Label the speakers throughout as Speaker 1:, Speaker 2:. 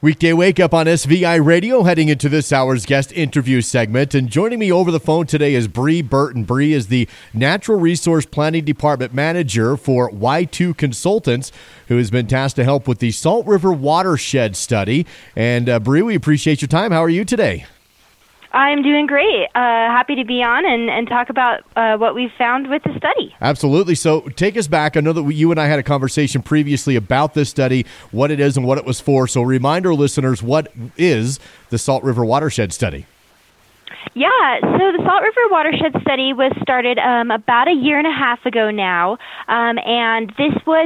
Speaker 1: Weekday Wake Up on SVI Radio, heading into this hour's guest interview segment. And joining me over the phone today is Bree Burton. Bree is the Natural Resource Planning Department Manager for Y2 Consultants, who has been tasked to help with the Salt River Watershed Study. And Bree, we appreciate your time. How are you today?
Speaker 2: I'm doing great. Happy to be on and talk about what we've found with the study.
Speaker 1: Absolutely. So take us back. I know that you and I had a conversation previously about this study, what it is and what it was for. So remind our listeners, what is the Salt River Watershed Study?
Speaker 2: Yeah, so the Salt River Watershed Study was started about a year and a half ago now, and this was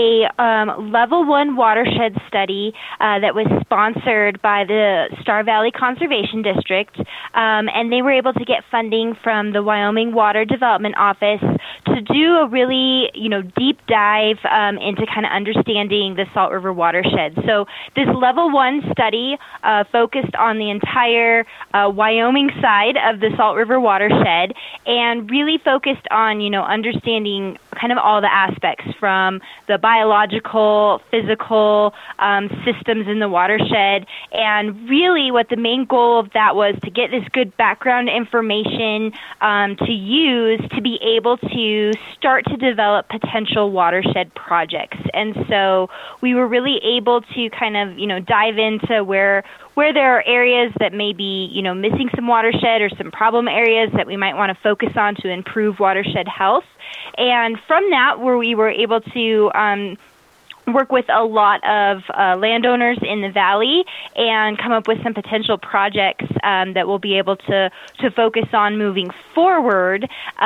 Speaker 2: a Level 1 watershed study that was sponsored by the Star Valley Conservation District, and they were able to get funding from the Wyoming Water Development Office to do a really, deep dive into kind of understanding the Salt River watershed. So this Level 1 study focused on the entire Wyoming side of the Salt River watershed and really focused on, understanding kind of all the aspects from the biological, physical systems in the watershed. And really what the main goal of that was to get this good background information to use to be able to start to develop potential watershed projects. And so we were really able to kind of, dive into where there are areas that may be, missing some watershed or some problem areas that we might want to focus on to improve watershed health. And from that, where we were able to work with a lot of landowners in the valley and come up with some potential projects that we'll be able to focus on moving forward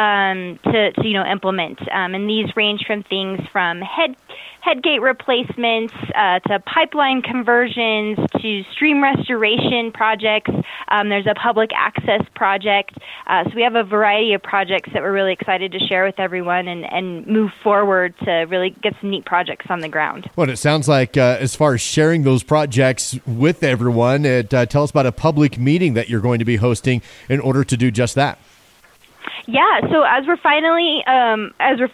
Speaker 2: to implement. And these range from things from headgate replacements to pipeline conversions to stream restoration projects. There's a public access project. So we have a variety of projects that we're really excited to share with everyone and move forward to really get some neat projects on the ground.
Speaker 1: Well, it sounds like as far as sharing those projects with everyone, tell us about a public meeting that you're going to be hosting in order to do just that.
Speaker 2: Yeah, so as we're finalizing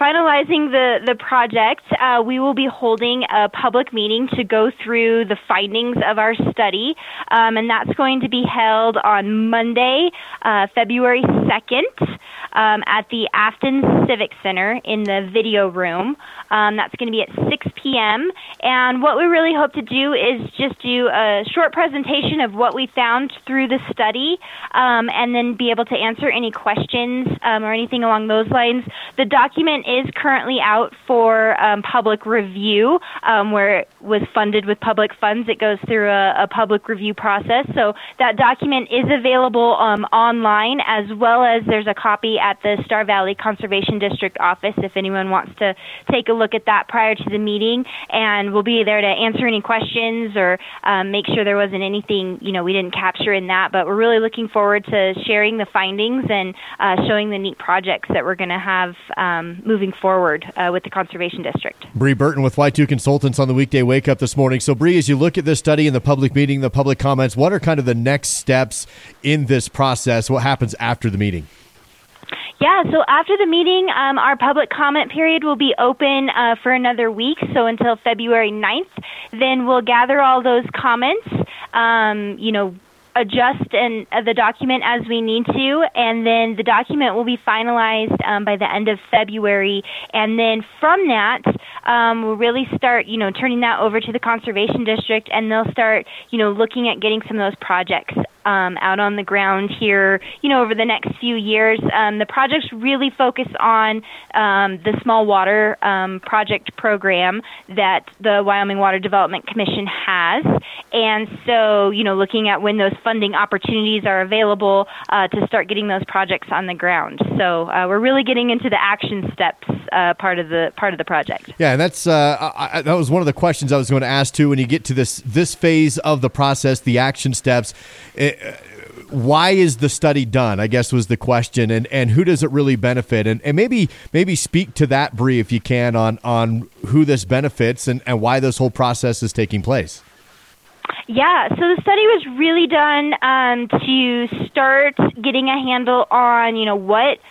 Speaker 2: the project, we will be holding a public meeting to go through the findings of our study, and that's going to be held on Monday, February 2nd. At the Afton Civic Center in the video room. That's going to be at 6 p.m. And what we really hope to do is just do a short presentation of what we found through the study and then be able to answer any questions or anything along those lines. The document is currently out for public review where it was funded with public funds. It goes through a public review process. So that document is available online, as well as there's a copy at the Star Valley Conservation District office if anyone wants to take a look at that prior to the meeting. And we'll be there to answer any questions or make sure there wasn't anything, we didn't capture in that. But we're really looking forward to sharing the findings and showing the neat projects that we're going to have moving forward with the Conservation District.
Speaker 1: Bree Burton with Y2 Consultants on the Weekday Wake Up this morning. So, Bree, as you look at this study and the public meeting, the public comments, what are kind of the next steps in this process? What happens after the meeting?
Speaker 2: Yeah, so after the meeting, our public comment period will be open for another week, so until February 9th. Then we'll gather all those comments, adjust the document as we need to, and then the document will be finalized by the end of February. And then from that, we'll really start, turning that over to the Conservation District, and they'll start, looking at getting some of those projects out on the ground here, over the next few years. The projects really focus on the small water project program that the Wyoming Water Development Commission has. And so, looking at when those funding opportunities are available to start getting those projects on the ground. So we're really getting into the action steps part of the project.
Speaker 1: Yeah, and that's that was one of the questions I was going to ask too. When you get to this phase of the process, the action steps, why is the study done, I guess was the question, and who does it really benefit? And maybe speak to that, Bree, if you can, on who this benefits and why this whole process is taking place.
Speaker 2: Yeah, so the study was really done to start getting a handle on,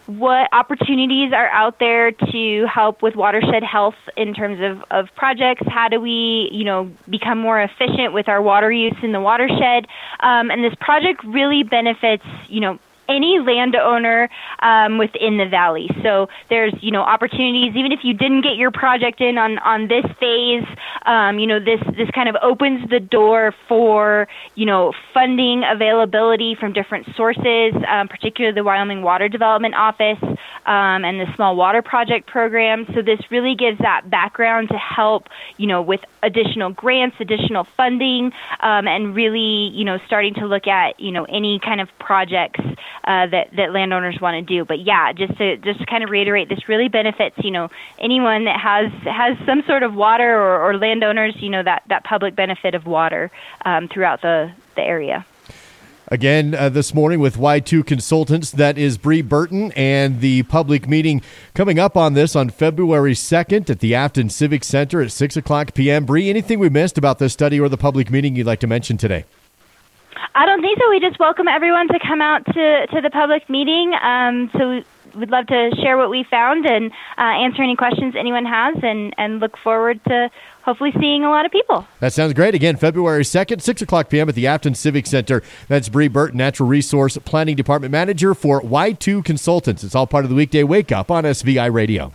Speaker 2: what opportunities are out there to help with watershed health in terms of projects. How do we, become more efficient with our water use in the watershed? And this project really benefits, any landowner within the valley. So there's, opportunities, even if you didn't get your project in on this phase, this kind of opens the door for, funding availability from different sources, particularly the Wyoming Water Development Office and the Small Water Project Program. So this really gives that background to help, with additional grants, additional funding, and really, starting to look at, any kind of projects that landowners want to do. But yeah, just to kind of reiterate, this really benefits, anyone that has some sort of water or landowners, that public benefit of water throughout the area.
Speaker 1: Again, this morning with Y2 Consultants, that is Bree Burton, and the public meeting coming up on this on February 2nd at the Afton Civic Center at 6 o'clock p.m. Bree, anything we missed about this study or the public meeting you'd like to mention today?
Speaker 2: I don't think so. We just welcome everyone to come out to the public meeting. So we'd love to share what we found and answer any questions anyone has, and look forward to hopefully seeing a lot of people. That
Speaker 1: sounds great. Again, February 2nd, 6 o'clock p.m. at the Afton Civic Center. That's Bree Burton, Natural Resource Planning Department Manager for Y2 Consultants. It's all part of the weekday Wake Up on SVI Radio.